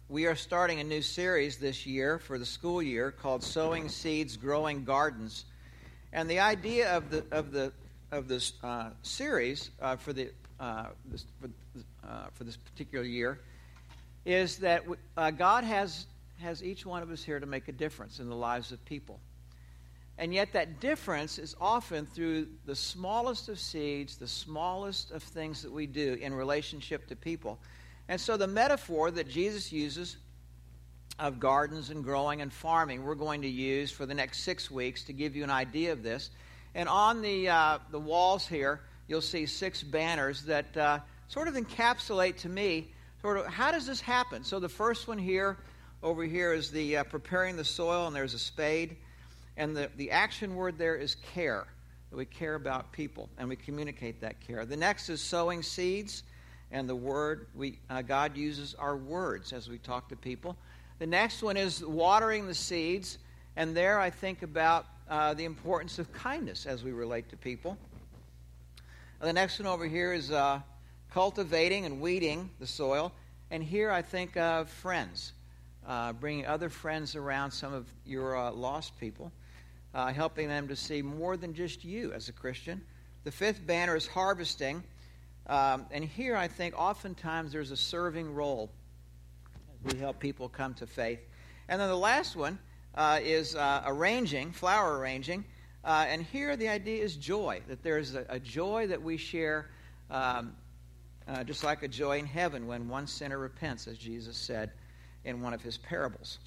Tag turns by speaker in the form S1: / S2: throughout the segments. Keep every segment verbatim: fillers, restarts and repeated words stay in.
S1: we are starting a new series this year for the school year called Sowing Seeds, Growing Gardens. And the idea of the of the of this uh, series uh, for the uh, this, for, uh, for this particular year is that uh, God has has each one of us here to make a difference in the lives of people. And yet that difference is often through the smallest of seeds, the smallest of things that we do in relationship to people. And so the metaphor that Jesus uses of gardens and growing and farming, we're going to use for the next six weeks to give you an idea of this. And on the uh, the walls here, you'll see six banners that uh, sort of encapsulate to me sort of how does this happen. So the first one here, over here, is the uh, preparing the soil, and there's a spade. And the, the action word there is care, that we care about people, and we communicate that care. The next is sowing seeds, and the word, we uh, God uses our words as we talk to people. The next one is watering the seeds, and there I think about uh, the importance of kindness as we relate to people. The next one over here is uh, cultivating and weeding the soil, and here I think of friends, uh, bringing other friends around, some of your uh, lost people. Uh, helping them to see more than just you as a Christian. The fifth banner is harvesting. Um, and here I think oftentimes there's a serving role as we help people come to faith. And then the last one uh, is uh, arranging, flower arranging. Uh, and here the idea is joy, that there's a, a joy that we share, um, uh, just like a joy in heaven when one sinner repents, as Jesus said in one of his parables.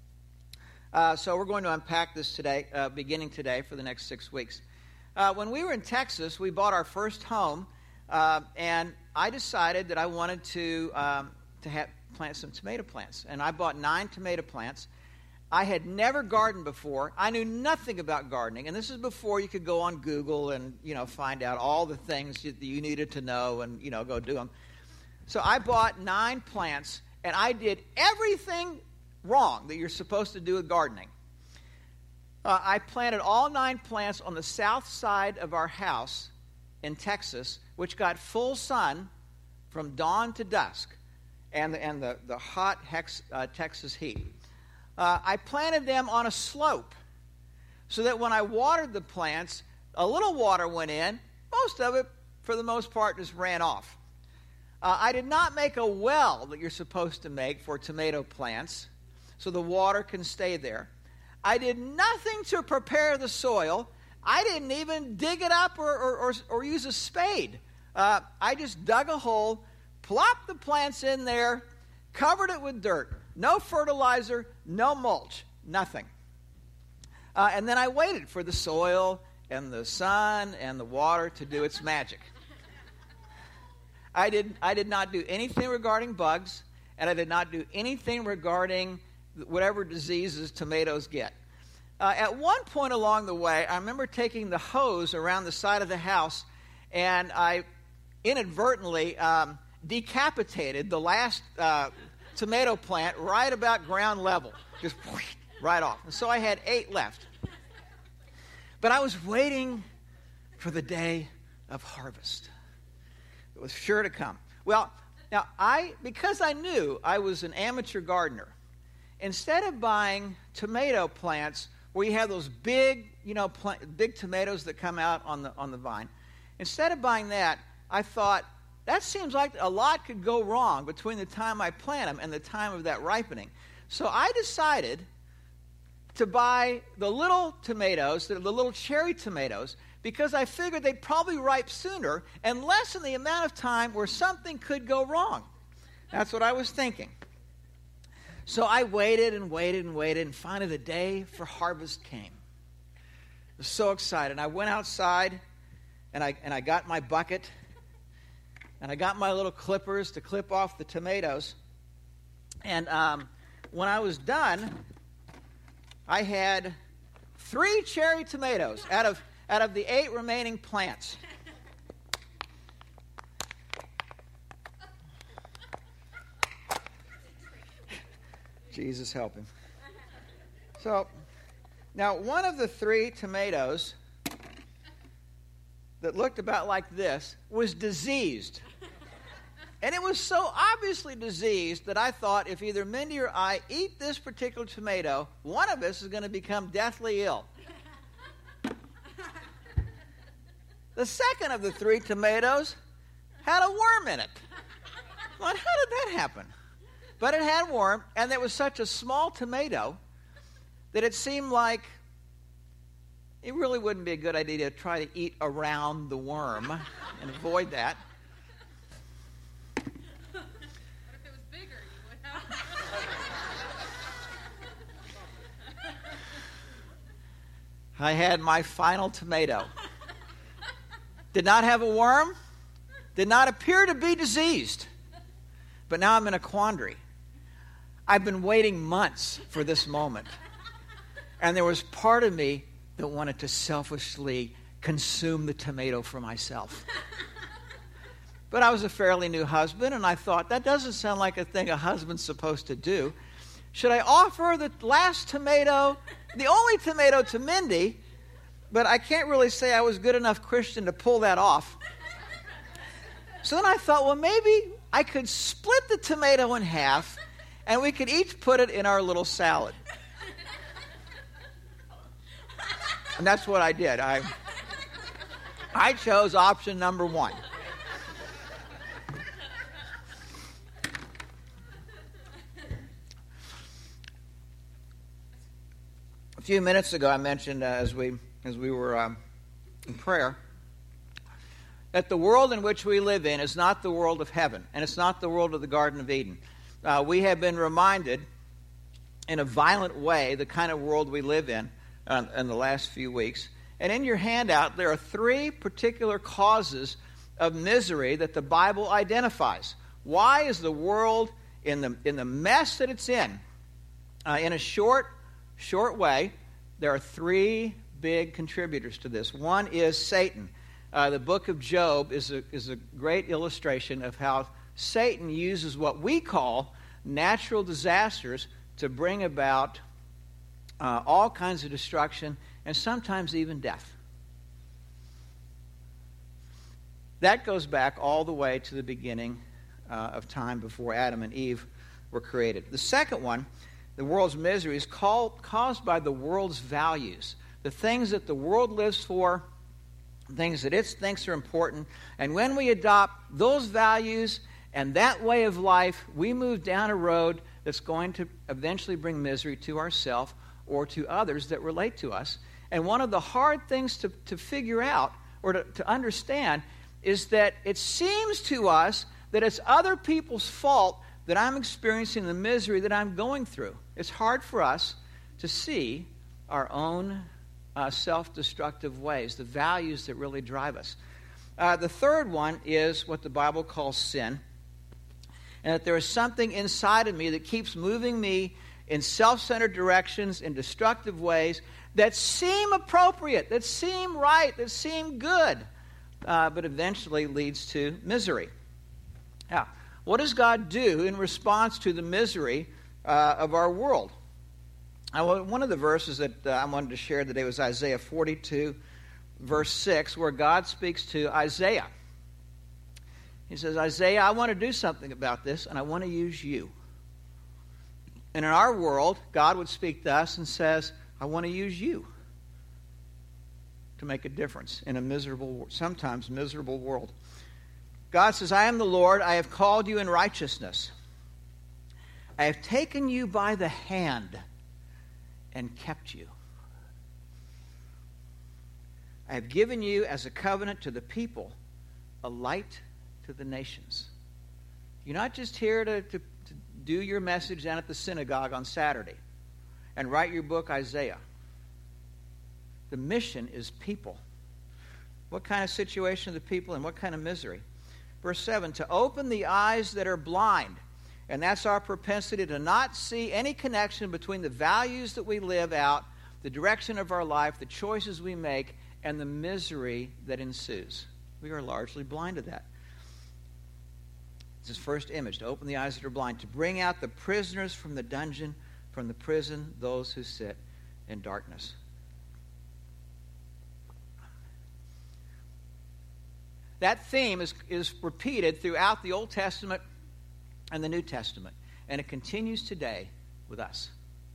S1: Uh, so we're going to unpack this today, uh, beginning today for the next six weeks. Uh, when we were in Texas, we bought our first home, uh, and I decided that I wanted to um, to have, plant some tomato plants. And I bought nine tomato plants. I had never gardened before. I knew nothing about gardening, and this is before you could go on Google and you know find out all the things that you needed to know and you know go do them. So I bought nine plants, and I did everything wrong that you're supposed to do with gardening. Uh, I planted all nine plants on the south side of our house in Texas, which got full sun from dawn to dusk and the, and the, the hot hex, uh, Texas heat. Uh, I planted them on a slope so that when I watered the plants, a little water went in. Most of it, for the most part, just ran off. Uh, I did not make a well that you're supposed to make for tomato plants, so the water can stay there. I did nothing to prepare the soil. I didn't even dig it up or, or, or, or use a spade. Uh, I just dug a hole, plopped the plants in there, covered it with dirt. No fertilizer, no mulch, nothing. Uh, and then I waited for the soil and the sun and the water to do its magic. I did, I did not do anything regarding bugs, and I did not do anything regarding whatever diseases tomatoes get. Uh, at one point along the way, I remember taking the hose around the side of the house, and I inadvertently um, decapitated the last uh, tomato plant right about ground level, just whoosh, right off. And so I had eight left. But I was waiting for the day of harvest. It was sure to come. Well, now I, because I knew I was an amateur gardener, instead of buying tomato plants where you have those big, you know, pl- big tomatoes that come out on the on the vine, instead of buying that, I thought that seems like a lot could go wrong between the time I plant them and the time of that ripening. So I decided to buy the little tomatoes, the, the little cherry tomatoes, because I figured they'd probably ripe sooner and lessen the amount of time where something could go wrong. That's what I was thinking. So I waited and waited and waited, and finally the day for harvest came. I was so excited. And I went outside, and I and I got my bucket, and I got my little clippers to clip off the tomatoes. And um, when I was done, I had three cherry tomatoes out of out of the eight remaining plants. Jesus help him. So, now one of the three tomatoes that looked about like this was diseased. And it was so obviously diseased that I thought if either Mindy or I eat this particular tomato, one of us is going to become deathly ill. The second of the three tomatoes had a worm in it. Well, how did that happen? But it had worm, and it was such a small tomato that it seemed like it really wouldn't be a good idea to try to eat around the worm and avoid that.
S2: What if it was bigger? You would have.
S1: I had my final tomato. Did not have a worm, did not appear to be diseased. But now I'm in a quandary. I've been waiting months for this moment. And there was part of me that wanted to selfishly consume the tomato for myself. But I was a fairly new husband, and I thought, that doesn't sound like a thing a husband's supposed to do. Should I offer the last tomato, the only tomato, to Mindy? But I can't really say I was good enough Christian to pull that off. So then I thought, well, maybe I could split the tomato in half, and we could each put it in our little salad. And that's what I did. I, I chose option number one. A few minutes ago, I mentioned uh, as we as we were um, in prayer that the world in which we live in is not the world of heaven, and it's not the world of the Garden of Eden. Uh, we have been reminded in a violent way the kind of world we live in uh, in the last few weeks. And in your handout, there are three particular causes of misery that the Bible identifies. Why is the world in the in the mess that it's in? Uh, in a short, short way, there are three big contributors to this. One is Satan. Uh, the book of Job is a, is a great illustration of how Satan uses what we call natural disasters to bring about uh, all kinds of destruction and sometimes even death. That goes back all the way to the beginning uh, of time before Adam and Eve were created. The second one, the world's misery, is called, caused by the world's values. The things that the world lives for, things that it thinks are important. And when we adopt those values and that way of life, we move down a road that's going to eventually bring misery to ourselves or to others that relate to us. And one of the hard things to, to figure out or to, to understand is that it seems to us that it's other people's fault that I'm experiencing the misery that I'm going through. It's hard for us to see our own uh, self-destructive ways, the values that really drive us. Uh, the third one is what the Bible calls sin, and that there is something inside of me that keeps moving me in self-centered directions, in destructive ways that seem appropriate, that seem right, that seem good, uh, but eventually leads to misery. Now, what does God do in response to the misery uh, of our world? Now, one of the verses that uh, I wanted to share today was Isaiah forty-two, verse six, where God speaks to Isaiah. He says, Isaiah, I want to do something about this, and I want to use you. And in our world, God would speak to us and says, I want to use you to make a difference in a miserable, sometimes miserable world. God says, I am the Lord. I have called you in righteousness. I have taken you by the hand and kept you. I have given you as a covenant to the people, a light to the nations. You're not just here to, to, to do your message down at the synagogue on Saturday and write your book, Isaiah. The mission is people. What kind of situation are the people in? What kind of misery? Verse seven, to open the eyes that are blind. And that's our propensity to not see any connection between the values that we live out, the direction of our life, the choices we make, and the misery that ensues. We are largely blind to that. It's his first image, to open the eyes that are blind, to bring out the prisoners from the dungeon, from the prison, those who sit in darkness. that theme is, is repeated throughout the Old Testament and the New Testament. And it continues today with us.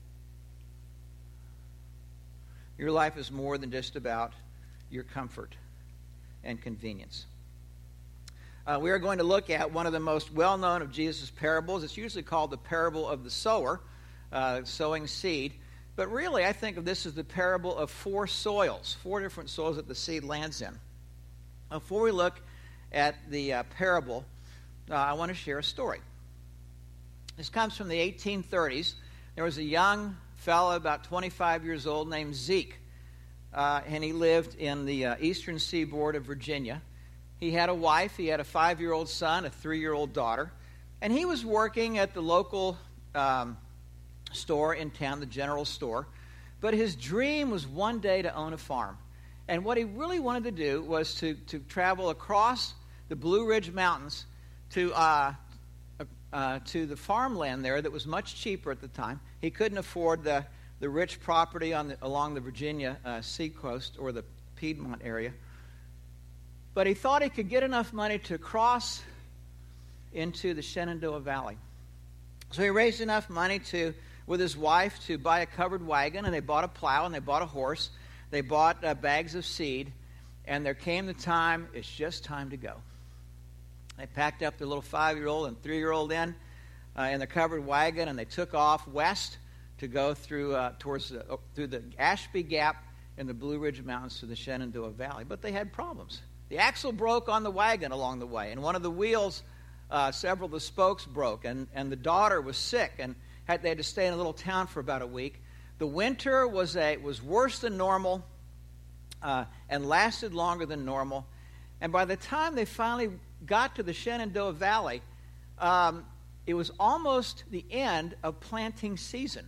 S1: Your life is more than just about your comfort and convenience. Uh, we are going to look at one of the most well-known of Jesus' parables. It's usually called the parable of the sower, uh, sowing seed. But really, I think of this as the parable of four soils, four different soils that the seed lands in. Before we look at the uh, parable, uh, I want to share a story. This comes from the eighteen thirties. There was a young fellow, about twenty-five years old, named Zeke. Uh, and he lived in the uh, eastern seaboard of Virginia. He had a wife, he had a five-year-old son, a three-year-old daughter, and he was working at the local um, store in town, the general store. But his dream was one day to own a farm. And what he really wanted to do was to, to travel across the Blue Ridge Mountains to uh, uh, to the farmland there that was much cheaper at the time. He couldn't afford the, the rich property on the, along the Virginia uh, seacoast or the Piedmont area. But he thought he could get enough money to cross into the Shenandoah Valley. So he raised enough money to, with his wife, to buy a covered wagon, and they bought a plow, and they bought a horse. They bought uh, bags of seed, and there came the time, it's just time to go. They packed up their little five-year-old and three-year-old in, uh, in the covered wagon, and they took off west to go through uh, towards the, uh, through the Ashby Gap in the Blue Ridge Mountains to the Shenandoah Valley. But they had problems. The axle broke on the wagon along the way, and one of the wheels, uh, several of the spokes broke, and, and the daughter was sick, and had, they had to stay in a little town for about a week. The winter was a was worse than normal, uh, and lasted longer than normal. And by the time they finally got to the Shenandoah Valley, um, it was almost the end of planting season.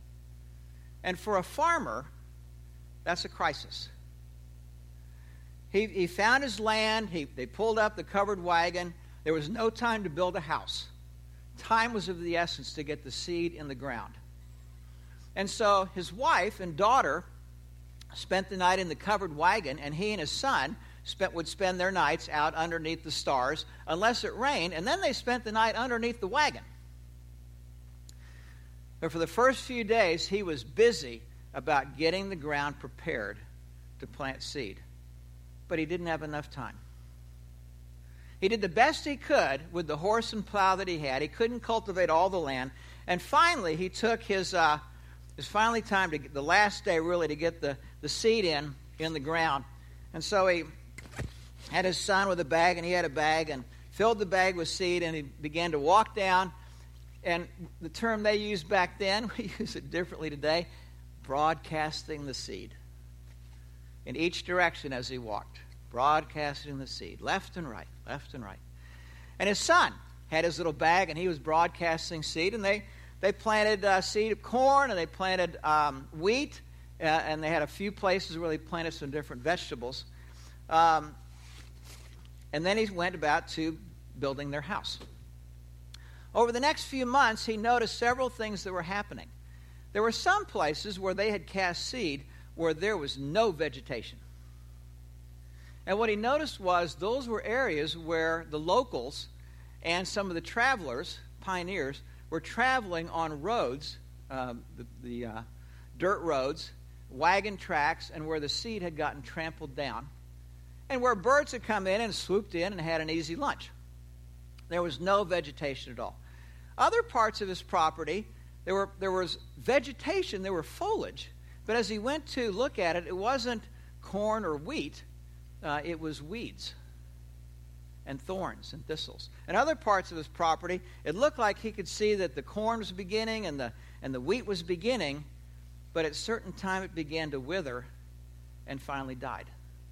S1: And for a farmer, that's a crisis. He, he found his land. He, they pulled up the covered wagon. There was no time to build a house. Time was of the essence to get the seed in the ground. And so his wife and daughter spent the night in the covered wagon, and he and his son spent, would spend their nights out underneath the stars unless it rained, and then they spent the night underneath the wagon. But for the first few days, he was busy about getting the ground prepared to plant seed. But he didn't have enough time. He did the best he could with the horse and plow that he had. He couldn't cultivate all the land. And finally, he took his, uh, it was finally time to get, the last day really, to get the, the seed in, in the ground. And so he had his son with a bag, and he had a bag, and filled the bag with seed, and he began to walk down. And the term they used back then, we use it differently today, broadcasting the seed. In each direction as he walked, broadcasting the seed, left and right, left and right. And his son had his little bag, and he was broadcasting seed, and they, they planted uh, seed of corn, and they planted um, wheat, uh, and they had a few places where they planted some different vegetables. Um, and then he went about to building their house. Over the next few months, he noticed several things that were happening. There were some places where they had cast seed where there was no vegetation. And what he noticed was those were areas where the locals and some of the travelers, pioneers, were traveling on roads, um, the, the uh, dirt roads, wagon tracks, and where the seed had gotten trampled down, and where birds had come in and swooped in and had an easy lunch. There was no vegetation at all. Other parts of his property, there were there was vegetation, there were foliage, but as he went to look at it, it wasn't corn or wheat. Uh, it was weeds and thorns and thistles. And other parts of his property, it looked like he could see that the corn was beginning and the and the wheat was beginning, but at a certain time it began to wither and finally died.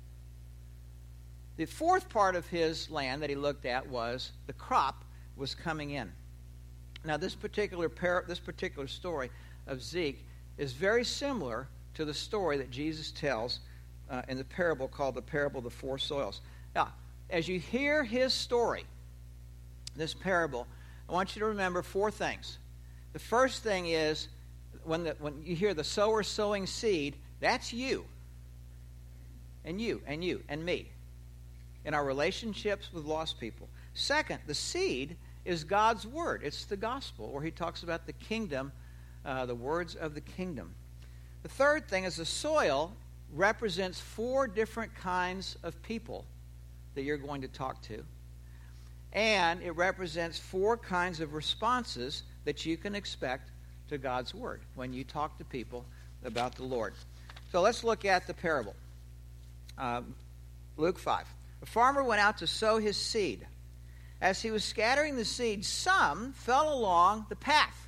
S1: The fourth part of his land that he looked at was the crop was coming in. Now, this particular par- this particular story of Zeke is very similar to the story that Jesus tells uh, in the parable called the parable of the four soils. Now, as you hear his story, this parable, I want you to remember four things. The first thing is, when, the, when you hear the sower sowing seed, that's you, and you, and you, and me. in our relationships with lost people. Second, the seed is God's word. It's the gospel, where he talks about the kingdom, uh, the words of the kingdom. The third thing is the soil represents four different kinds of people that you're going to talk to. And it represents four kinds of responses that you can expect to God's word when you talk to people about the Lord. So let's look at the parable. Um, Luke five. A farmer went out to sow his seed. As he was scattering the seed, some fell along the path.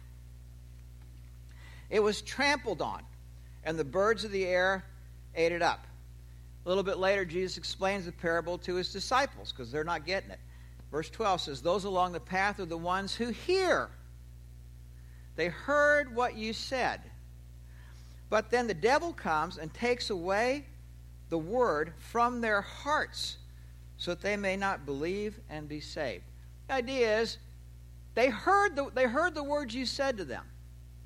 S1: It was trampled on, and the birds of the air ate it up. A little bit later, Jesus explains the parable to his disciples because they're not getting it. Verse twelve says, those along the path are the ones who hear. They heard what you said. But then the devil comes and takes away the word from their hearts so that they may not believe and be saved. The idea is they heard the, they heard the words you said to them.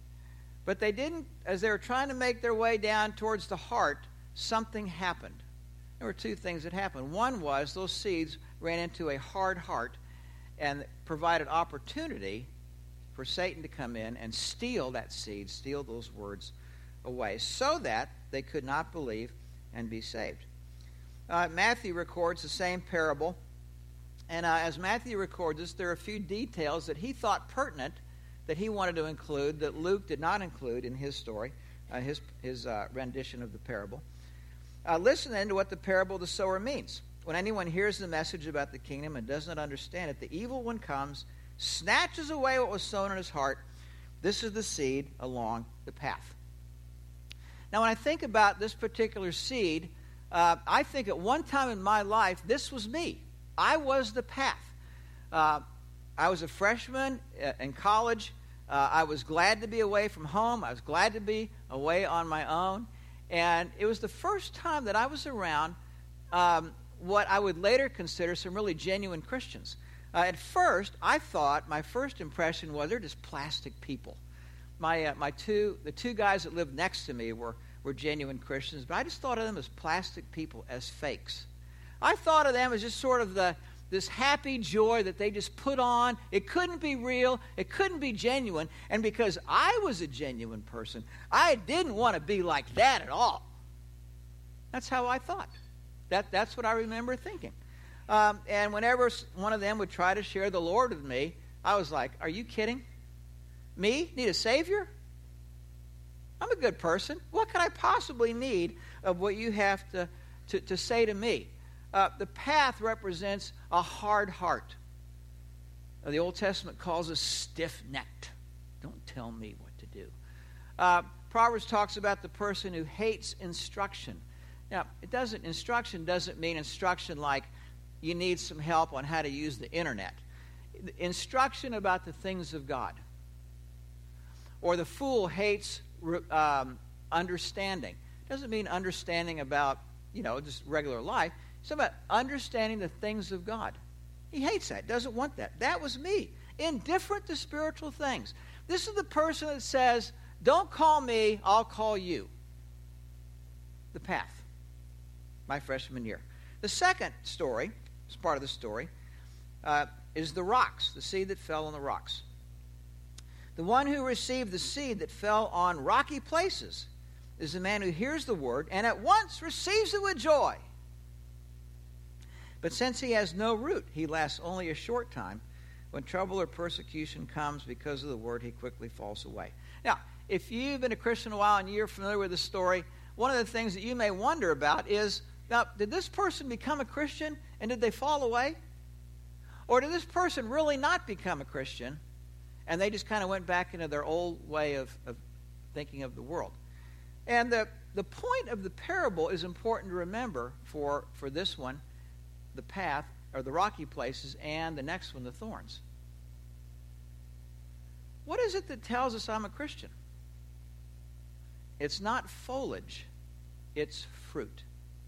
S1: But they didn't, as they were trying to make their way down towards the heart, something happened. There were two things that happened. One was those seeds ran into a hard heart and provided opportunity for Satan to come in and steal that seed, steal those words away, so that they could not believe and be saved. Uh, Matthew records the same parable, and uh, as Matthew records this, there are a few details that he thought pertinent that he wanted to include that Luke did not include in his story, uh, his, his uh, rendition of the parable. Uh, listen then to what the parable of the sower means. When anyone hears the message about the kingdom and does not understand it, the evil one comes, snatches away what was sown in his heart. This is the seed along the path. Now, when I think about this particular seed, uh, I think at one time in my life, this was me. I was the path. Uh, I was a freshman in college. Uh, I was glad to be away from home. I was glad to be away on my own. And it was the first time that I was around um, what I would later consider some really genuine Christians. Uh, at first, I thought my first impression was they're just plastic people. My uh, my two the two guys that lived next to me were were genuine Christians, but I just thought of them as plastic people, as fakes. I thought of them as just sort of the this happy joy that they just put on. It couldn't be real. It couldn't be genuine. And because I was a genuine person, I didn't want to be like that at all. That's how I thought. That that's what I remember thinking. Um, and whenever one of them would try to share the Lord with me, I was like, are you kidding? Me? Need a Savior? I'm a good person. What could I possibly need of what you have to, to, to say to me? Uh, the path represents a hard heart. Uh, the Old Testament calls us stiff-necked. Don't tell me what to do. Uh, Proverbs talks about the person who hates instruction. Now, it doesn't. Instruction doesn't mean instruction like you need some help on how to use the internet. Instruction about the things of God. Or the fool hates um, understanding. It doesn't mean understanding about, you know, just regular life. It's about understanding the things of God. He hates that, doesn't want that. That was me. Indifferent to spiritual things. This is the person that says, don't call me, I'll call you. The path. My freshman year. The second story, is part of the story, uh, is the rocks, the seed that fell on the rocks. The one who received the seed that fell on rocky places is the man who hears the word and at once receives it with joy. But since he has no root, he lasts only a short time. When trouble or persecution comes because of the word, he quickly falls away. Now, if you've been a Christian a while and you're familiar with the story, one of the things that you may wonder about is, now, did this person become a Christian and did they fall away? Or did this person really not become a Christian and they just kind of went back into their old way of, of thinking of the world? And the, the point of the parable is important to remember for, for this one, the path, or the rocky places, and the next one, the thorns. What is it that tells us I'm a Christian? It's not foliage, it's fruit.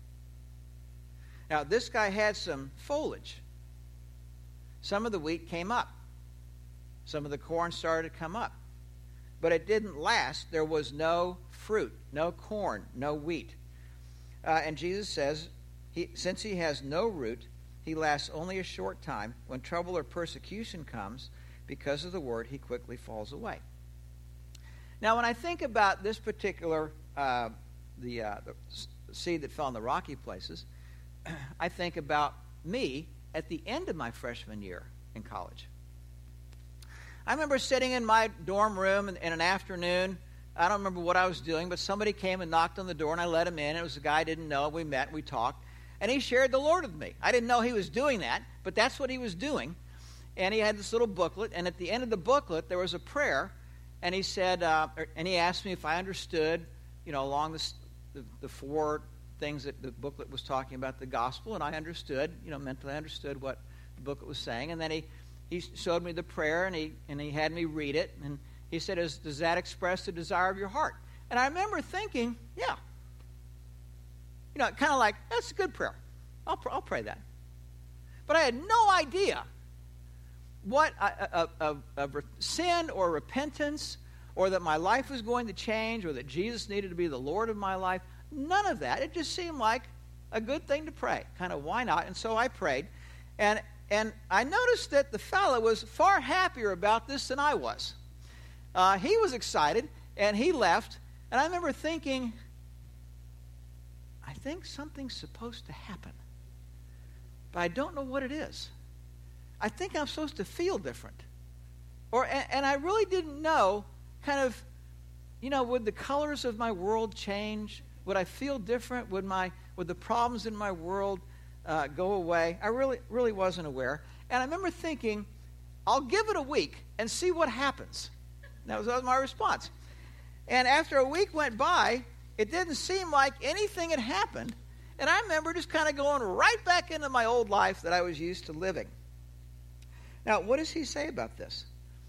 S1: Now, this guy had some foliage. Some of the wheat came up. Some of the corn started to come up. But it didn't last. There was no fruit, no corn, no wheat. Uh, and Jesus says, he, since he has no root, he lasts only a short time. When trouble or persecution comes, because of the word, he quickly falls away. Now, when I think about this particular, uh, the, uh, the seed that fell in the rocky places, I think about me at the end of my freshman year in college. I remember sitting in my dorm room in, in an afternoon. I don't remember what I was doing, but somebody came and knocked on the door, and I let him in. It was a guy I didn't know. We met, we talked, and he shared the Lord with me. I didn't know he was doing that, but that's what he was doing. And he had this little booklet, and at the end of the booklet, there was a prayer, and he said, uh, and he asked me if I understood, you know, along the, the, the four things that the booklet was talking about, the gospel, and I understood, you know, mentally I understood what the booklet was saying. And then he, he showed me the prayer, and he and he had me read it, and he said, Is, does that express the desire of your heart? And I remember thinking, yeah. You know, kind of like, that's a good prayer. I'll, I'll pray that. But I had no idea what a, a, a, a sin or repentance, or that my life was going to change, or that Jesus needed to be the Lord of my life. None of that. It just seemed like a good thing to pray. Kind of, why not? And so I prayed. And, and I noticed that the fellow was far happier about this than I was. Uh, he was excited, and he left. And I remember thinking, I think something's supposed to happen, but I don't know what it is. I think I'm supposed to feel different. Or, and, and I really didn't know, kind of, you know, would the colors of my world change? Would I feel different? Would my would the problems in my world uh, go away? I really, really wasn't aware. And I remember thinking, I'll give it a week and see what happens. That was, that was my response. And after a week went by, it didn't seem like anything had happened. And I remember just kind of going right back into my old life that I was used to living. Now, what does he say about this?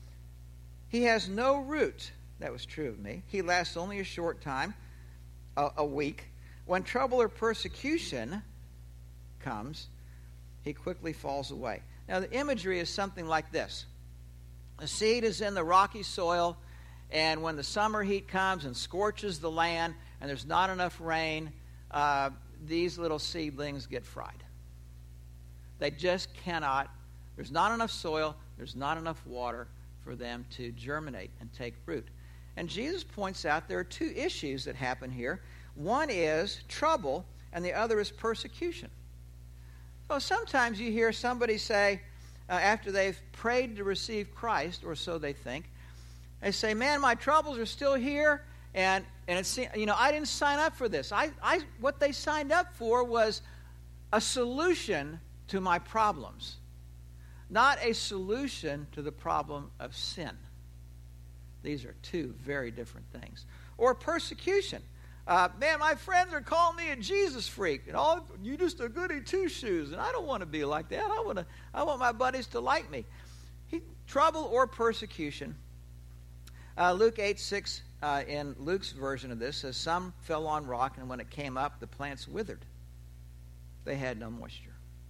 S1: He has no root. That was true of me. He lasts only a short time, a, a week. When trouble or persecution comes, he quickly falls away. Now, the imagery is something like this. The seed is in the rocky soil, and when the summer heat comes and scorches the land, and there's not enough rain, uh, these little seedlings get fried. They just cannot. There's not enough soil, there's not enough water for them to germinate and take root. And Jesus points out there are two issues that happen here. One is trouble, and the other is persecution. So sometimes you hear somebody say, uh, after they've prayed to receive Christ, or so they think, they say, man, my troubles are still here, and, and it's, you know, I didn't sign up for this. I, I, what they signed up for was a solution to my problems, not a solution to the problem of sin. These are two very different things. Or persecution. Uh, man, my friends are calling me a Jesus freak, and all you just a goody two shoes, and I don't want to be like that. I want to. I want my buddies to like me. He, trouble or persecution. Uh, Luke eight six uh, in Luke's version of this says, "Some fell on rock, and when it came up, the plants withered. They had no moisture."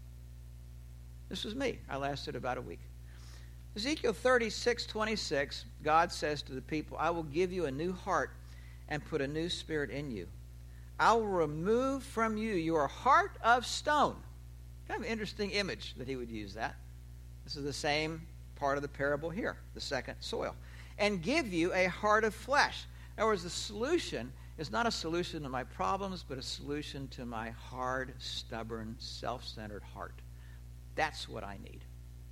S1: This was me. I lasted about a week. Ezekiel thirty-six twenty-six, God says to the people, I will give you a new heart and put a new spirit in you. I will remove from you your heart of stone. Kind of an interesting image that he would use that. This is the same part of the parable here, the second soil. And give you a heart of flesh. In other words, the solution is not a solution to my problems, but a solution to my hard, stubborn, self-centered heart. That's what I need.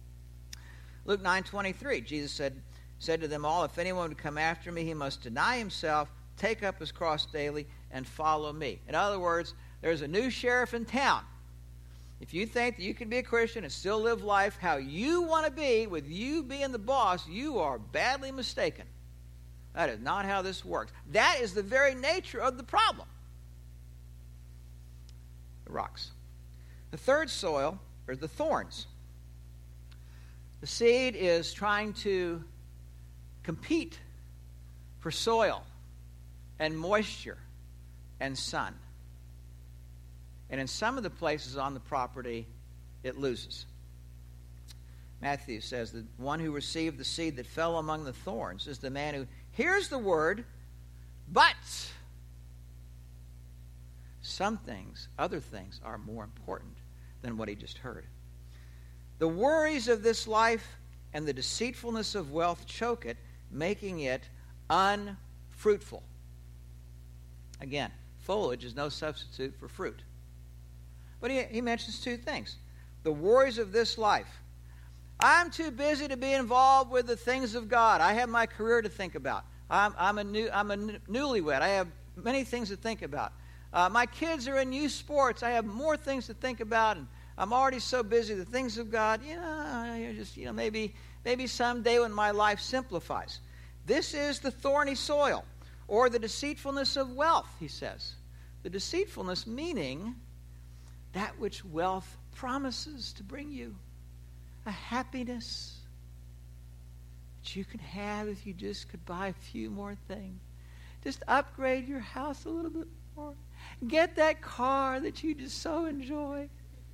S1: Luke nine twenty-three, Jesus said, said to them all, if anyone would come after me, he must deny himself, take up his cross daily, and follow me. In other words, there's a new sheriff in town. If you think that you can be a Christian and still live life how you want to be, with you being the boss, you are badly mistaken. That is not how this works. That is the very nature of the problem. The rocks. The third soil are the thorns. The seed is trying to compete for soil and moisture and sun. And in some of the places on the property, it loses. Matthew says the one who received the seed that fell among the thorns is the man who hears the word, but some things, other things, are more important than what he just heard. The worries of this life and the deceitfulness of wealth choke it, making it unfruitful. Again, foliage is no substitute for fruit. But he, he mentions two things. The worries of this life. I'm too busy to be involved with the things of God. I have my career to think about. I'm, I'm, a, new, I'm a newlywed. I have many things to think about. Uh, my kids are in youth sports. I have more things to think about, and I'm already so busy. The things of God, you know, you're just, you know, maybe, maybe someday when my life simplifies. This is the thorny soil, or the deceitfulness of wealth, he says. The deceitfulness meaning that which wealth promises to bring you. A happiness that you can have if you just could buy a few more things. Just upgrade your house a little bit more. Get that car that you just so enjoy.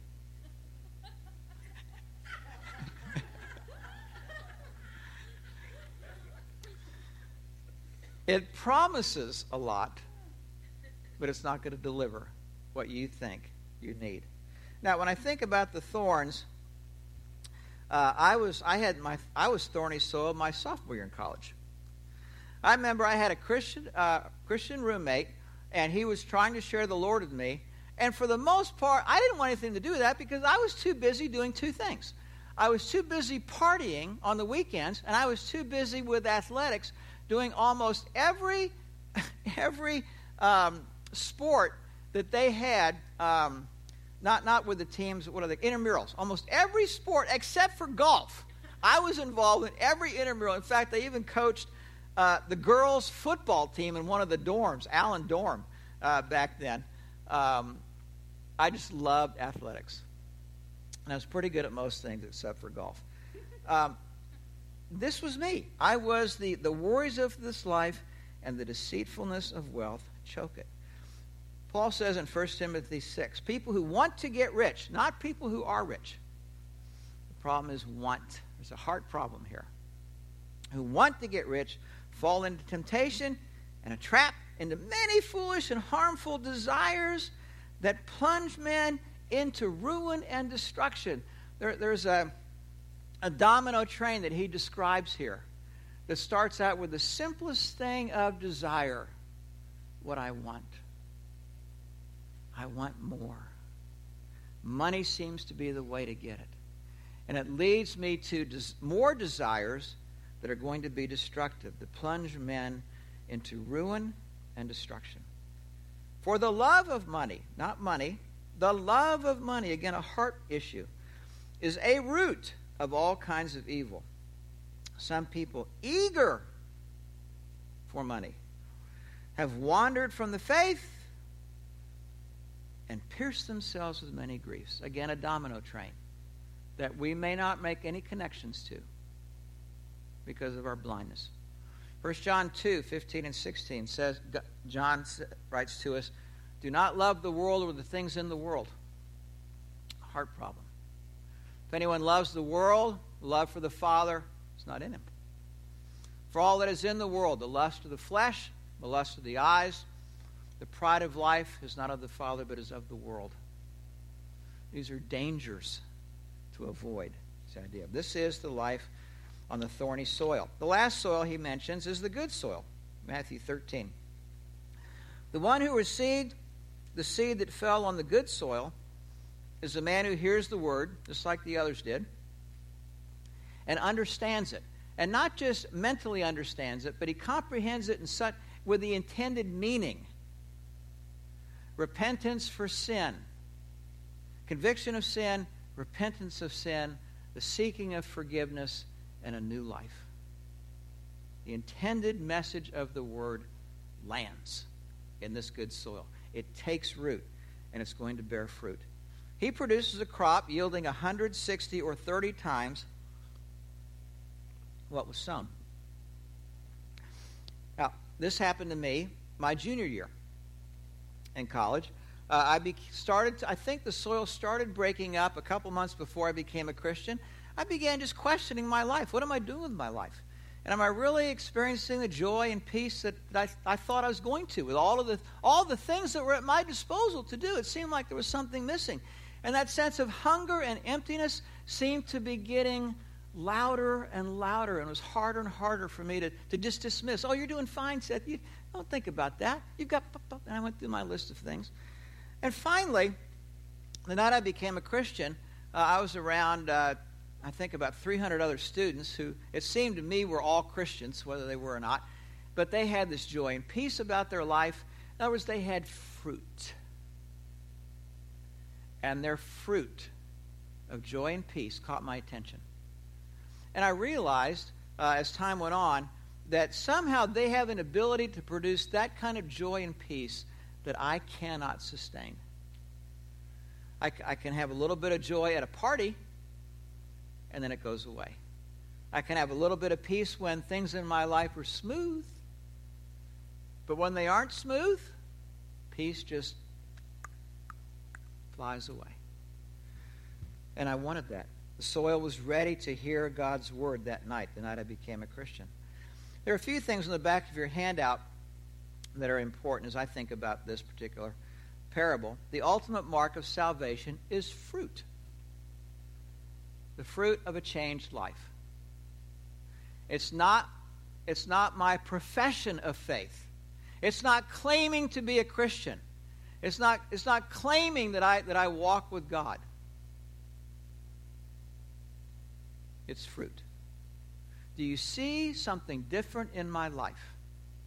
S1: It promises a lot, but it's not going to deliver what you think you need. Now, when I think about the thorns, uh, I was I had my I was thorny soil my sophomore year in college. I remember I had a Christian uh, Christian roommate, and he was trying to share the Lord with me. And for the most part, I didn't want anything to do with that because I was too busy doing two things. I was too busy partying on the weekends, and I was too busy with athletics, doing almost every every um, sport that they had. Um, not not with the teams. What are the intramurals? Almost every sport except for golf. I was involved in every intramural. In fact, I even coached uh, the girls' football team in one of the dorms, Allen Dorm, uh, back then. Um, I just loved athletics, and I was pretty good at most things except for golf. Um, This was me. I was the, the worries of this life and the deceitfulness of wealth choke it. Paul says in First Timothy six, people who want to get rich, not people who are rich. The problem is want. There's a heart problem here. Who want to get rich fall into temptation and a trap, into many foolish and harmful desires that plunge men into ruin and destruction. There, there's a... A domino train that he describes here that starts out with the simplest thing of desire. What I want. I want more. Money seems to be the way to get it. And it leads me to des- more desires that are going to be destructive, that plunge men into ruin and destruction. For the love of money, not money, the love of money, again a heart issue, is a root of all kinds of evil. Some people eager for money have wandered from the faith and pierced themselves with many griefs. Again, a domino train that we may not make any connections to because of our blindness. First John two, fifteen and sixteen says, John writes to us, do not love the world or the things in the world. A heart problem. If anyone loves the world, love for the Father is not in him. For all that is in the world, the lust of the flesh, the lust of the eyes, the pride of life is not of the Father, but is of the world. These are dangers to avoid. This idea. This is the life on the thorny soil. The last soil he mentions is the good soil. Matthew thirteen. The one who received the seed that fell on the good soil is the man who hears the word, just like the others did, and understands it. And not just mentally understands it, but he comprehends it in such, with the intended meaning. Repentance for sin. Conviction of sin, repentance of sin, the seeking of forgiveness, and a new life. The intended message of the word lands in this good soil. It takes root, and it's going to bear fruit. He produces a crop yielding one hundred sixty or thirty times what was sown. Now, this happened to me my junior year in college. Uh, I be- started. To, I think the soil started breaking up a couple months before I became a Christian. I began just questioning my life. What am I doing with my life? And am I really experiencing the joy and peace that, that I, I thought I was going to with all of the all the things that were at my disposal to do? It seemed like there was something missing. And that sense of hunger and emptiness seemed to be getting louder and louder, and it was harder and harder for me to, to just dismiss. Oh, you're doing fine, Seth. You don't think about that. You've got... And I went through my list of things. And finally, the night I became a Christian, uh, I was around, uh, I think, about three hundred other students who, it seemed to me, were all Christians, whether they were or not. But they had this joy and peace about their life. In other words, they had fruit. And their fruit of joy and peace caught my attention. And I realized, uh, as time went on, that somehow they have an ability to produce that kind of joy and peace that I cannot sustain. I, I can have a little bit of joy at a party, and then it goes away. I can have a little bit of peace when things in my life are smooth, but when they aren't smooth, peace just flies away. And I wanted that. The soil was ready to hear God's word that night, the night I became a Christian. There are a few things in the back of your handout that are important as I think about this particular parable. The ultimate mark of salvation is fruit. The fruit of a changed life. It's not, it's not my profession of faith. It's not claiming to be a Christian. It's not, it's not claiming that I, that I walk with God. It's fruit. Do you see something different in my life?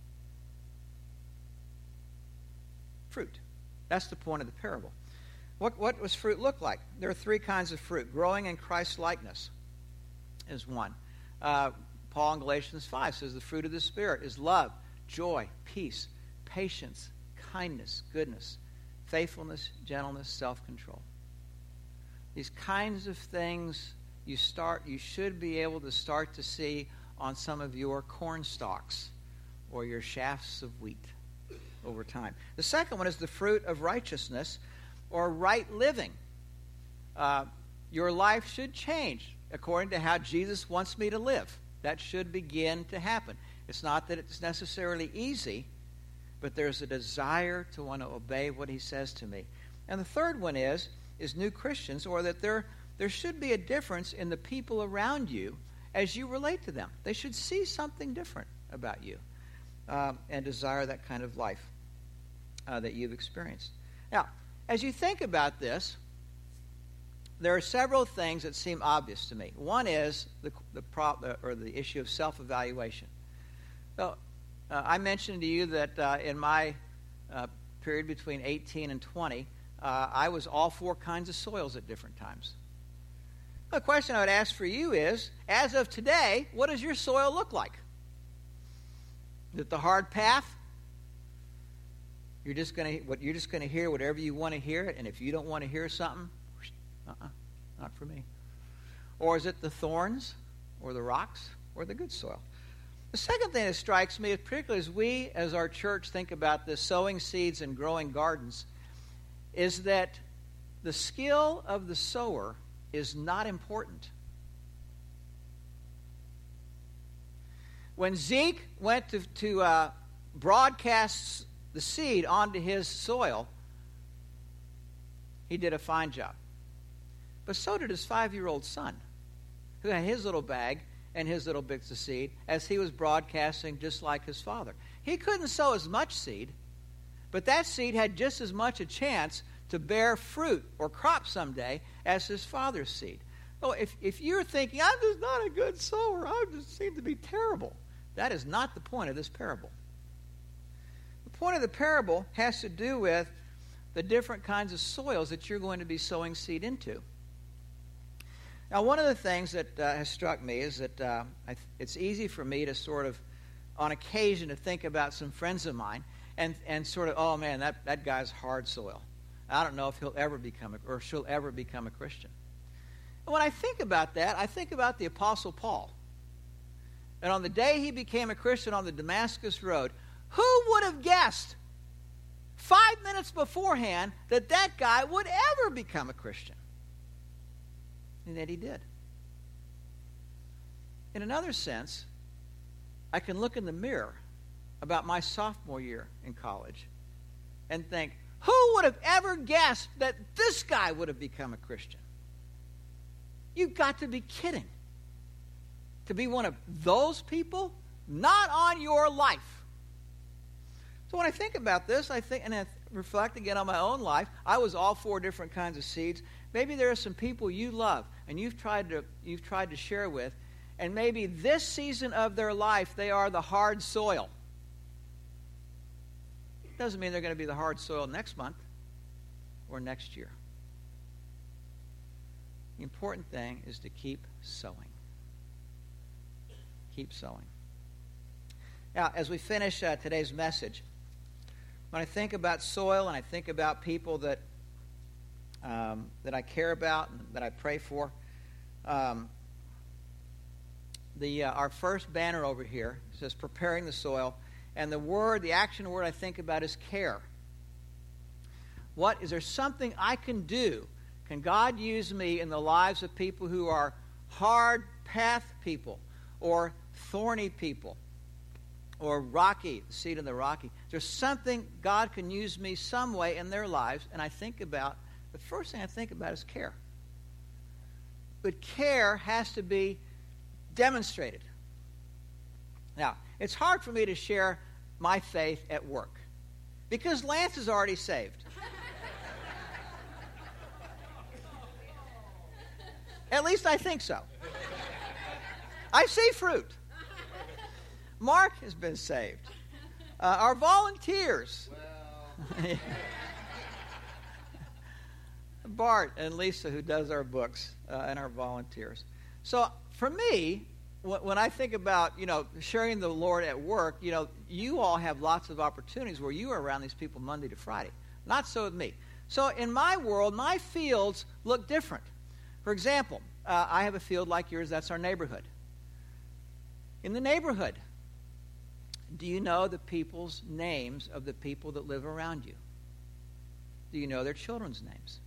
S1: Fruit. That's the point of the parable. What, what does fruit look like? There are three kinds of fruit. Growing in Christ's likeness is one. Uh, Paul in Galatians five says the fruit of the Spirit is love, joy, peace, patience, kindness, goodness, faithfulness, gentleness, self-control. These kinds of things you start, you should be able to start to see on some of your corn stalks or your shafts of wheat over time. The second one is the fruit of righteousness or right living. Uh, your life should change according to how Jesus wants me to live. That should begin to happen. It's not that it's necessarily easy, but there's a desire to want to obey what he says to me. And the third one is, is new Christians, or that there, there should be a difference in the people around you as you relate to them. They should see something different about you um, and desire that kind of life uh, that you've experienced. Now, as you think about this, there are several things that seem obvious to me. One is the the pro, or the issue of self-evaluation. So, uh, I mentioned to you that uh, in my uh, period between eighteen and twenty, uh, I was all four kinds of soils at different times. The question I would ask for you is, as of today, what does your soil look like? Is it the hard path? You're just going to what you're just going to hear whatever you want to hear, and if you don't want to hear something, uh-uh, not for me. Or is it the thorns, or the rocks, or the good soil? The second thing that strikes me, particularly as we, as our church, think about this sowing seeds and growing gardens, is that the skill of the sower is not important. When Zeke went to, to uh, broadcast the seed onto his soil, he did a fine job. But so did his five-year-old son, who had his little bag and his little bits of seed as he was broadcasting just like his father. He couldn't sow as much seed, but that seed had just as much a chance to bear fruit or crop someday as his father's seed. So if, if you're thinking, I'm just not a good sower, I just seem to be terrible, that is not the point of this parable. The point of the parable has to do with the different kinds of soils that you're going to be sowing seed into. Now, one of the things that uh, has struck me is that uh, I th- it's easy for me to sort of, on occasion, to think about some friends of mine and, and sort of, oh man, that, that guy's hard soil. I don't know if he'll ever become a, or she'll ever become a Christian. And when I think about that, I think about the Apostle Paul. And on the day he became a Christian on the Damascus Road, who would have guessed five minutes beforehand that that guy would ever become a Christian? And yet he did. In another sense, I can look in the mirror about my sophomore year in college and think, Who would have ever guessed that this guy would have become a Christian? You've got to be kidding. To be one of those people? Not on your life. So when I think about this, I think, and I reflect again on my own life, I was all four different kinds of seeds. Maybe there are some people you love and you've tried to you've tried to share with, and maybe this season of their life they are the hard soil. Doesn't mean they're going to be the hard soil next month or next year. The important thing is to keep sowing. Keep sowing. Now, as we finish uh, today's message, when I think about soil and I think about people that um, that I care about and that I pray for, um, the uh, our first banner over here says "Preparing the Soil," and the word, the action word I think about is care. What is there something I can do? Can God use me in the lives of people who are hard path people or thorny people or rocky, the seed in the rocky? There's something God can use me some way in their lives, and I think about, the first thing I think about is care. But care has to be demonstrated. Now, it's hard for me to share my faith at work because Lance is already saved. At least I think so. I see fruit. Mark has been saved. Uh, our volunteers. Well. Bart and Lisa, who does our books, uh, and our volunteers. So for me, w- when I think about, you know, sharing the Lord at work, you know, you all have lots of opportunities where you are around these people Monday to Friday. Not so with me. So in my world, my fields look different. For example, uh, I have a field like yours. That's our neighborhood. In the neighborhood, do you know the people's names of the people that live around you? Do you know their children's names?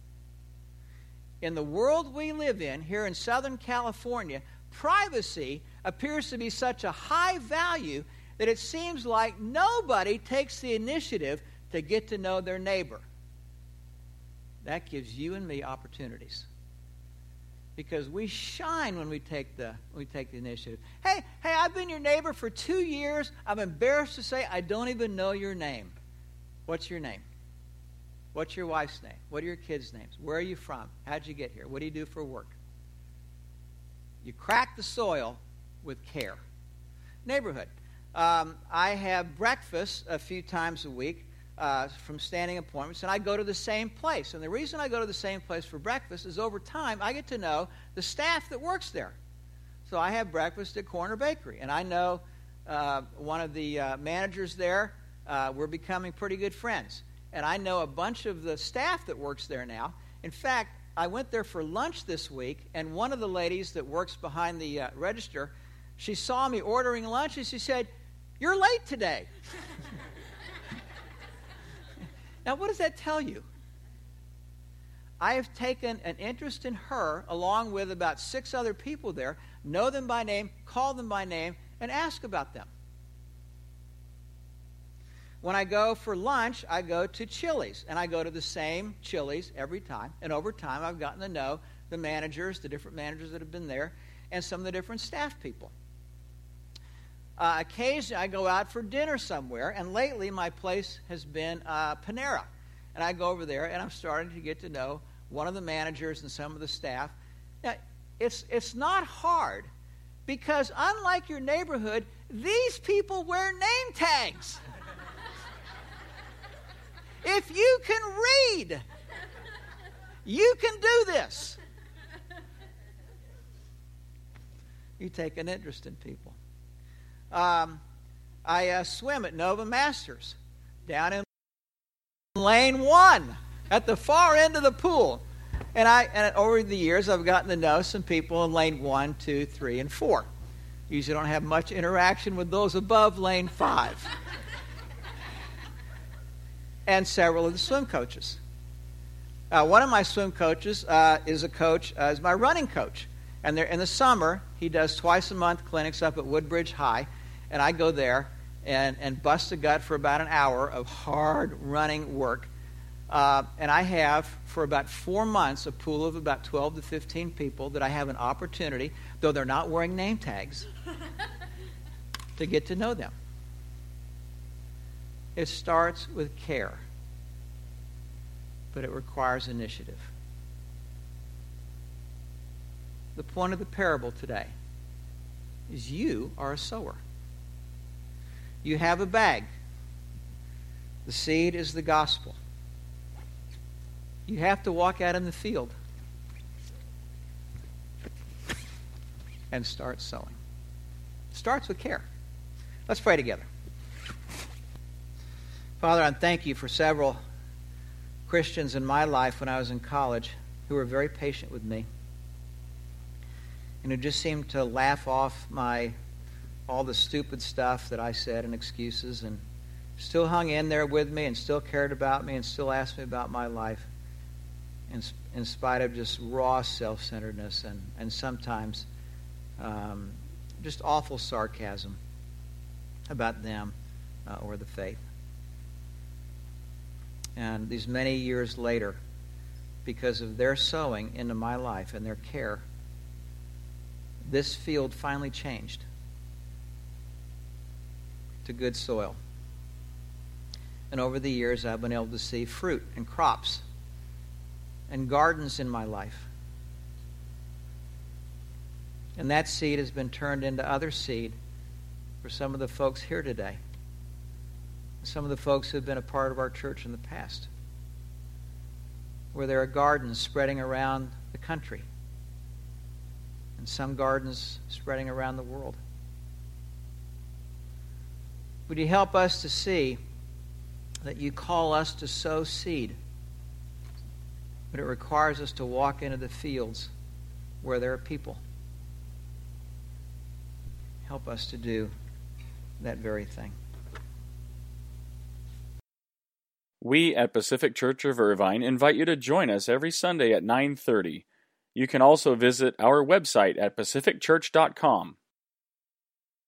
S1: In the world we live in, here in Southern California, privacy appears to be such a high value that it seems like nobody takes the initiative to get to know their neighbor. That gives you and me opportunities. Because we shine when we take the we take the initiative. Hey, hey, I've been your neighbor for two years. I'm embarrassed to say I don't even know your name. What's your name? What's your wife's name? What are your kids' names? Where are you from? How'd you get here? What do you do for work? You crack the soil with care. Neighborhood. Um, I have breakfast a few times a week uh, from standing appointments, and I go to the same place. And the reason I go to the same place for breakfast is over time I get to know the staff that works there. So I have breakfast at Corner Bakery, and I know uh, one of the uh, managers there. Uh, we're becoming pretty good friends. And I know a bunch of the staff that works there now. In fact, I went there for lunch this week, and one of the ladies that works behind the uh, register, she saw me ordering lunch, and she said, "You're late today." Now, what does that tell you? I have taken an interest in her, along with about six other people there, know them by name, call them by name, and ask about them. When I go for lunch, I go to Chili's, and I go to the same Chili's every time. And over time, I've gotten to know the managers, the different managers that have been there, and some of the different staff people. Uh, occasionally, I go out for dinner somewhere, and lately, my place has been uh, Panera. And I go over there, and I'm starting to get to know one of the managers and some of the staff. Now, it's it's not hard, because unlike your neighborhood, these people wear name tags. If you can read, you can do this. You take an interest in people. Um, I uh, swim at Nova Masters down in lane one at the far end of the pool. And I and over the years, I've gotten to know some people in lane one, two, three, and four. Usually don't have much interaction with those above lane five. And several of the swim coaches. Uh, one of my swim coaches uh, is a coach, uh, is my running coach. And in the summer, he does twice a month clinics up at Woodbridge High. And I go there and, and bust a gut for about an hour of hard running work. Uh, and I have, for about four months, a pool of about twelve to fifteen people that I have an opportunity, though they're not wearing name tags, to get to know them. It starts with care, but it requires initiative. The point of the parable today is you are a sower. You have a bag. The seed is the gospel. You have to walk out in the field and start sowing. It starts with care. Let's pray together. Father, I thank you for several Christians in my life when I was in college who were very patient with me and who just seemed to laugh off my all the stupid stuff that I said and excuses, and still hung in there with me and still cared about me and still asked me about my life in, in spite of just raw self-centeredness and, and sometimes um, just awful sarcasm about them uh, or the faith. And these many years later, because of their sowing into my life and their care, this field finally changed to good soil. And over the years, I've been able to see fruit and crops and gardens in my life. And that seed has been turned into other seed for some of the folks here today. Some of the folks who have been a part of our church in the past, where there are gardens spreading around the country and some gardens spreading around the world. Would you help us to see that you call us to sow seed, but it requires us to walk into the fields where there are people. Help us to do that very thing.
S3: We at Pacific Church of Irvine invite you to join us every Sunday at nine thirty. You can also visit our website at pacific church dot com.